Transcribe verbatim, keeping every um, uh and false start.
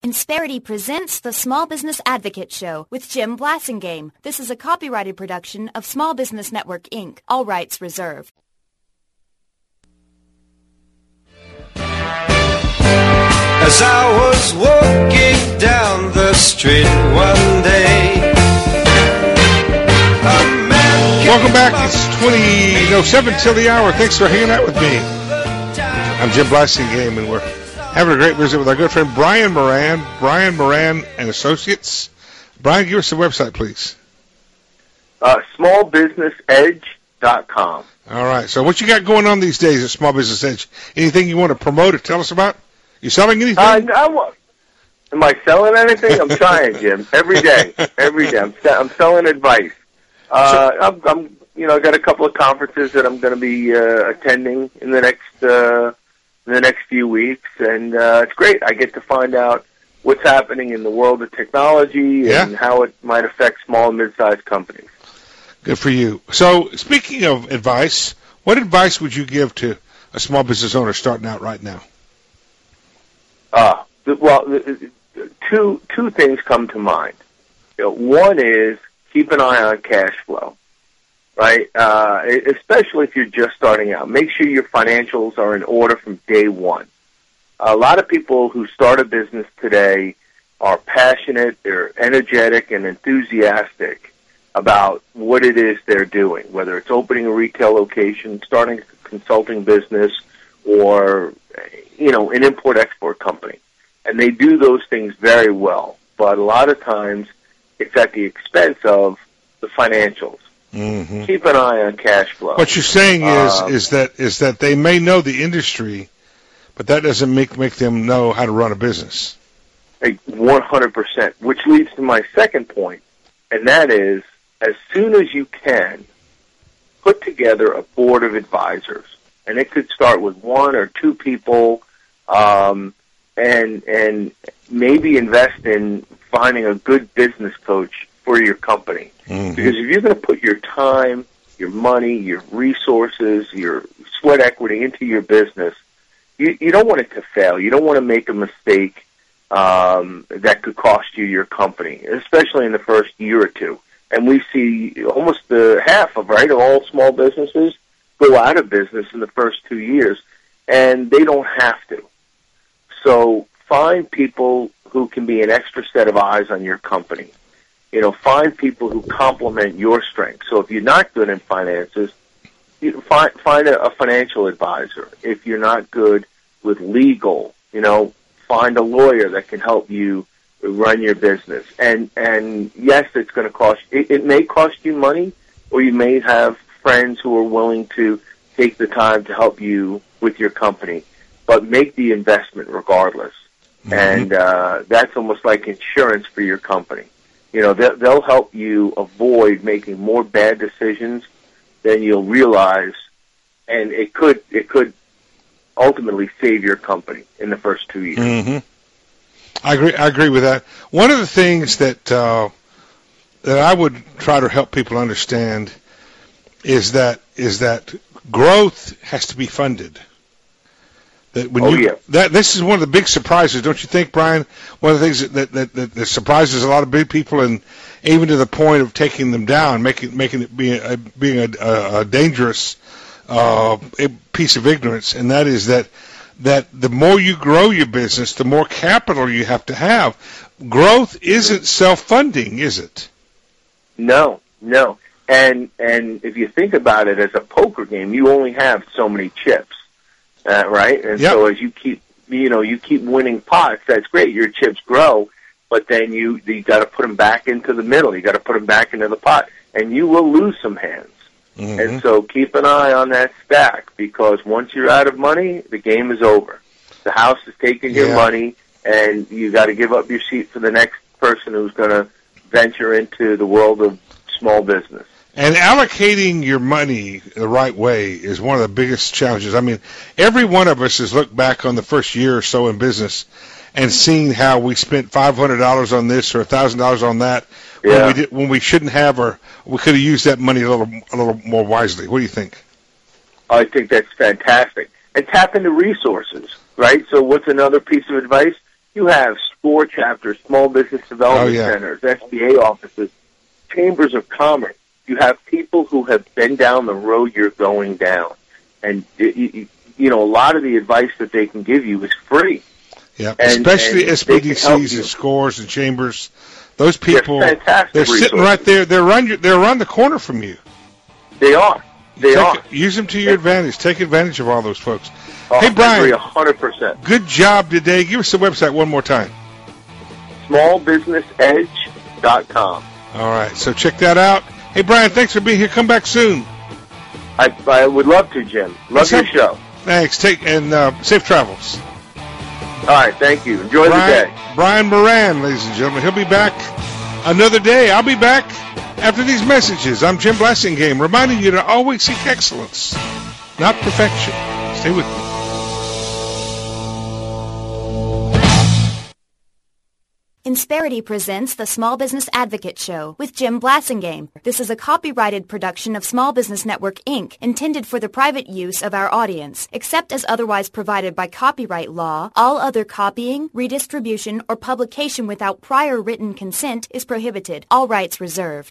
Insperity presents the Small Business Advocate Show with Jim Blasingame. This is a copyrighted production of Small Business Network, Incorporated. All rights reserved. As I was walking down the street one day, a man Welcome back. It's twenty, no, seven till the hour. Thanks for hanging out with me. I'm Jim Blasingame, and we're having a great visit with our good friend Brian Moran, Brian Moran and Associates. Brian, give us the website, please. Uh, small business edge dot com. All right. So what you got going on these days at Small Business Edge? Anything you want to promote or tell us about? You selling anything? Uh, I, am I selling anything? I'm trying, Jim. Every day. Every day. I'm, I'm selling advice. Uh, I'm, I'm, you know, I got a couple of conferences that I'm going to be uh, attending in the next uh, in the next few weeks, and uh, it's great. I get to find out what's happening in the world of technology yeah. and how it might affect small and mid-sized companies. Good for you. So, speaking of advice, what advice would you give to a small business owner starting out right now? Uh, well, two two things come to mind. You know, one is keep an eye on cash flow, right? Uh, especially if you're just starting out. Make sure your financials are in order from day one. A lot of people who start a business today are passionate, they're energetic and enthusiastic about what it is they're doing, whether it's opening a retail location, starting a consulting business, or, you know, an import-export company. And they do those things very well. But a lot of times it's at the expense of the financials. Mm-hmm. Keep an eye on cash flow. What you're saying is um, is that is that they may know the industry, but that doesn't make make them know how to run a business. one hundred percent, which leads to my second point, and that is, as soon as you can, put together a board of advisors. And it could start with one or two people, um, and and maybe invest in finding a good business coach for your company. Mm-hmm. Because if you're going to put your time, your money, your resources, your sweat equity into your business, you, you don't want it to fail. You don't want to make a mistake um, that could cost you your company, especially in the first year or two. And we see almost the half of, right, of all small businesses go out of business in the first two years, and they don't have to. So find people who can be an extra set of eyes on your company. You know, find people who complement your strengths. So if you're not good in finances, you find find a, a financial advisor. If you're not good with legal, you know, find a lawyer that can help you run your business. And and yes, it's going to cost. It, it may cost you money, or you may have friends who are willing to take the time to help you with your company, but make the investment regardless. Mm-hmm. And uh, that's almost like insurance for your company. You know, they'll, they'll help you avoid making more bad decisions than you'll realize, and it could it could ultimately save your company in the first two years. Mm-hmm. I agree. I agree with that. One of the things that uh, that I would try to help people understand is that is that growth has to be funded. That when oh, you yeah. that this is one of the big surprises, don't you think, Brian? One of the things that that, that, that surprises a lot of big people, and even to the point of taking them down, making making it being a, being a, a, a dangerous uh, piece of ignorance, and that is that that the more you grow your business, the more capital you have to have. Growth isn't self-funding, is it? No, no. And and if you think about it as a poker game, you only have so many chips. Uh, right, and yep. so as you keep, you know, you keep winning pots. That's great. Your chips grow, but then you you got to put them back into the middle. You got to put them back into the pot, and you will lose some hands. Mm-hmm. And so keep an eye on that stack, because once you're out of money, the game is over. The house is taking yeah. your money, and you got to give up your seat for the next person who's going to venture into the world of small business. And allocating your money the right way is one of the biggest challenges. I mean, every one of us has looked back on the first year or so in business and seen how we spent five hundred dollars on this or one thousand dollars on that yeah. when we did, when we shouldn't have, or we could have used that money a little a little more wisely. What do you think? I think that's fantastic. And tap into resources, right? So what's another piece of advice? You have SCORE chapters, small business development Oh, yeah. centers, S B A offices, chambers of commerce. You have people who have been down the road you're going down. And, you, you know, a lot of the advice that they can give you is free. Yeah, And- especially and S B D they can help Cs you. and SCOREs and chambers. Those people, They're fantastic they're sitting resources. right there. They're around, your, they're around the corner from you. They are. They Take are. it- use them to your advantage. Take advantage of all those folks. Oh, Hey, I Brian. agree one hundred percent. Good job today. Give us the website one more time. small business edge dot com. All right, so check that out. Hey, Brian, thanks for being here. Come back soon. I, I would love to, Jim. Love Let's your have- show. Thanks. Take and uh, safe travels. All right, thank you. Enjoy the Brian, day. Brian Moran, ladies and gentlemen. He'll be back another day. I'll be back after these messages. I'm Jim Blassingame, reminding you to always seek excellence, not perfection. Stay with me. Insperity presents the Small Business Advocate Show with Jim Blassingame. This is a copyrighted production of Small Business Network, Incorporated, intended for the private use of our audience. Except as otherwise provided by copyright law, all other copying, redistribution, or publication without prior written consent is prohibited. All rights reserved.